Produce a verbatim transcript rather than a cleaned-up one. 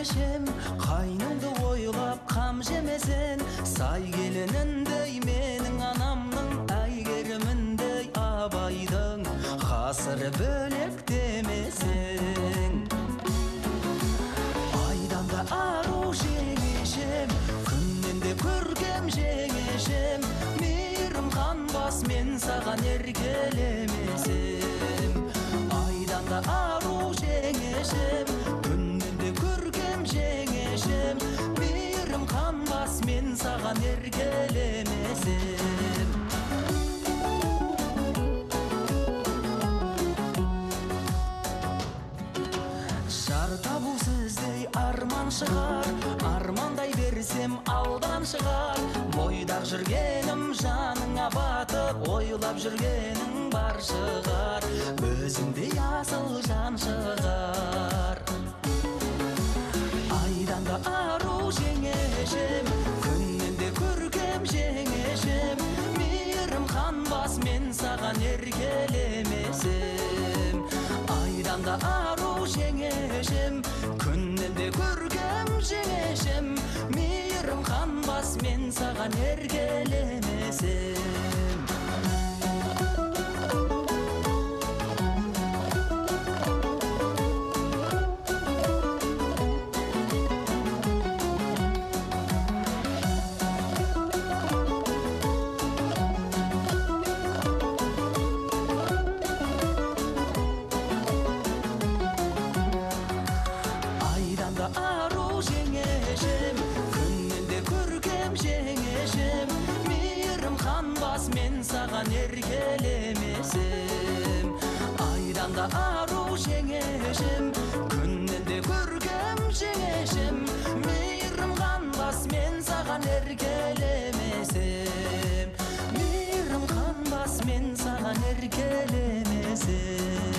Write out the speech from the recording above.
жеңешем, қайныңды ойлап қам жемесен, сай келініндей менің анамның, әйгеріміндей абайдың, ғасыры бөлек демесең. Айдан да ару жеңешем, күннен де көркем жеңешем, мейірім қанбас мен саған еркелемесем. Айдан да ару жеңешем, күннен де көркем жеңешем, мейірім қанбас мен саған еркелемесем. Жар табу сіздей арман шығар, армандай берсем алдан шығар. Бойдақ жүргенім жаныңа батып, ойлап жүргенің бар шығар, өзіңдей асыл жан шығар. Айдан да ару жеңешем, күннен де көркем жеңешем, мейірім қанбас мен саған еркелемесем. Айдан да ару жеңешем, күннен де көркем жеңешем, мейірім қанбас мен саған еркелемесем. Ару жеңешем, күннен де көркем жеңешем, мейірім қанбас мен саған еркелемесем. Айдан да ару жеңешем, күннен де көркем жеңешем, мейірім қанбас мен саған еркелемесем. Мейірім қанбас мен саған еркелемесем.